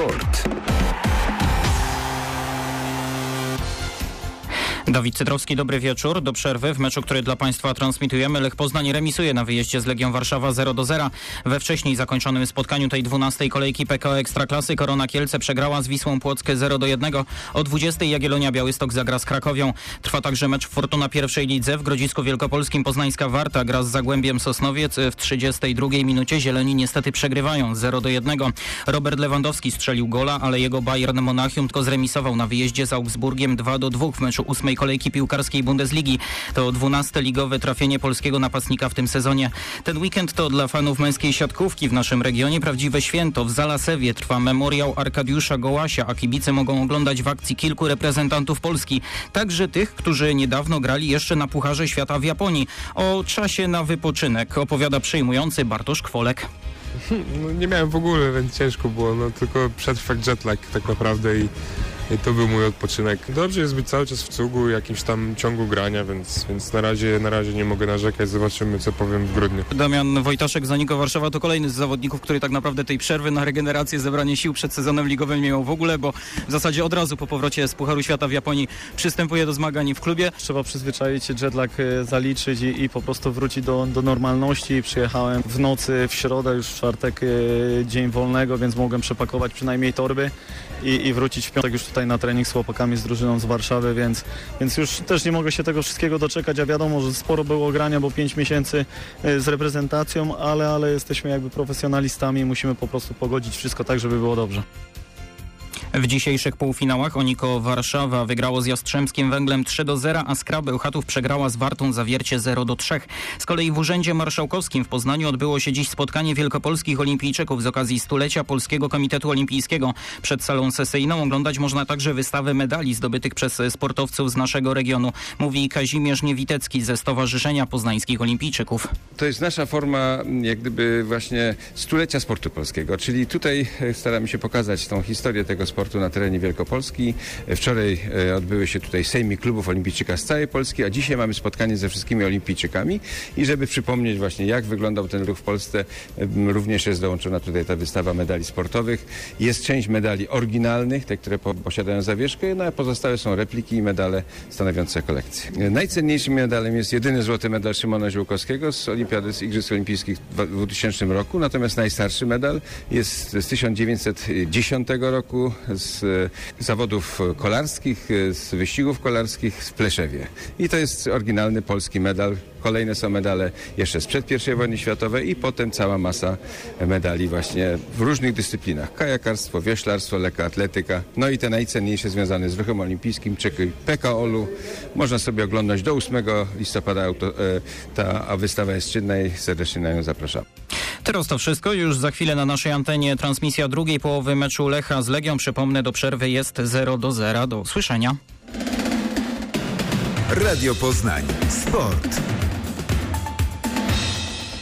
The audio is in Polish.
Sport. Dawid Cytrowski, dobry wieczór. Do przerwy w meczu, który dla Państwa transmitujemy, Lech Poznań remisuje na wyjeździe z Legią Warszawa 0-0. We wcześniej zakończonym spotkaniu tej 12. kolejki PKO Ekstraklasy Korona Kielce przegrała z Wisłą Płockę 0-1. O 20. Jagiellonia Białystok zagra z Krakowią. Trwa także mecz Fortuna pierwszej lidze. W Grodzisku Wielkopolskim poznańska Warta gra z Zagłębiem Sosnowiec. W 32. minucie Zieleni niestety przegrywają 0-1. Robert Lewandowski strzelił gola, ale jego Bayern Monachium tylko zremisował na wyjeździe z Augsburgiem 2-2 w meczu 8. kolejki piłkarskiej Bundesligi. To 12. ligowe trafienie polskiego napastnika w tym sezonie. Ten weekend to dla fanów męskiej siatkówki w naszym regionie prawdziwe święto. W Zalasewie trwa memoriał Arkadiusza Gołasia, a kibice mogą oglądać w akcji kilku reprezentantów Polski. Także tych, którzy niedawno grali jeszcze na Pucharze Świata w Japonii. O czasie na wypoczynek opowiada przyjmujący Bartosz Kwolek. No, nie miałem w ogóle, więc ciężko było. Tylko przetrwać jetlag tak naprawdę i to był mój odpoczynek. Dobrze jest być cały czas w cugu, jakimś tam ciągu grania, więc na razie nie mogę narzekać. Zobaczymy, co powiem w grudniu. Damian Wojtaszek z Zaniko Warszawa to kolejny z zawodników, który tak naprawdę tej przerwy na regenerację, zebranie sił przed sezonem ligowym nie miał w ogóle, bo w zasadzie od razu po powrocie z Pucharu Świata w Japonii przystępuje do zmagań w klubie. Trzeba przyzwyczaić się, jetlag zaliczyć i po prostu wrócić do normalności. Przyjechałem w nocy w środę, już w czwartek dzień wolnego, więc mogłem przepakować przynajmniej torby i wrócić w piątek już tutaj na trening z chłopakami, z drużyną z Warszawy, więc już też nie mogę się tego wszystkiego doczekać, a wiadomo, że sporo było grania, bo 5 miesięcy z reprezentacją, ale jesteśmy jakby profesjonalistami i musimy po prostu pogodzić wszystko tak, żeby było dobrze. W dzisiejszych półfinałach Oniko Warszawa wygrało z Jastrzębskim Węglem 3-0, a Skra Bełchatów przegrała z Wartą Zawiercie 0-3. Z kolei w Urzędzie Marszałkowskim w Poznaniu odbyło się dziś spotkanie wielkopolskich olimpijczyków z okazji stulecia Polskiego Komitetu Olimpijskiego. Przed salą sesyjną oglądać można także wystawę medali zdobytych przez sportowców z naszego regionu, mówi Kazimierz Niewitecki ze Stowarzyszenia Poznańskich Olimpijczyków. To jest nasza forma jak gdyby właśnie stulecia sportu polskiego, czyli tutaj staramy się pokazać tą historię tego sportu na terenie Wielkopolski. Wczoraj odbyły się tutaj sejmy klubów olimpijczyka z całej Polski, a dzisiaj mamy spotkanie ze wszystkimi olimpijczykami i żeby przypomnieć właśnie, jak wyglądał ten ruch w Polsce, również jest dołączona tutaj ta wystawa medali sportowych. Jest część medali oryginalnych, te, które posiadają zawieszkę, no a pozostałe są repliki i medale stanowiące kolekcję. Najcenniejszym medalem jest jedyny złoty medal Szymona Ziółkowskiego z Olimpiady, z Igrzysk Olimpijskich w 2000 roku, natomiast najstarszy medal jest z 1910 roku, z zawodów kolarskich, z wyścigów kolarskich w Pleszewie. I to jest oryginalny polski medal. Kolejne są medale jeszcze sprzed I wojny światowej i potem cała masa medali właśnie w różnych dyscyplinach. Kajakarstwo, wioślarstwo, lekkoatletyka. No i te najcenniejsze związane z ruchem olimpijskim, czyli PKOL-u. Można sobie oglądać do 8 listopada. Ta wystawa jest czynna i serdecznie na nią zapraszam. Teraz to wszystko. Już za chwilę na naszej antenie transmisja drugiej połowy meczu Lecha z Legią. Przypomnę, do przerwy jest 0-0. Do usłyszenia. Radio Poznań. Sport.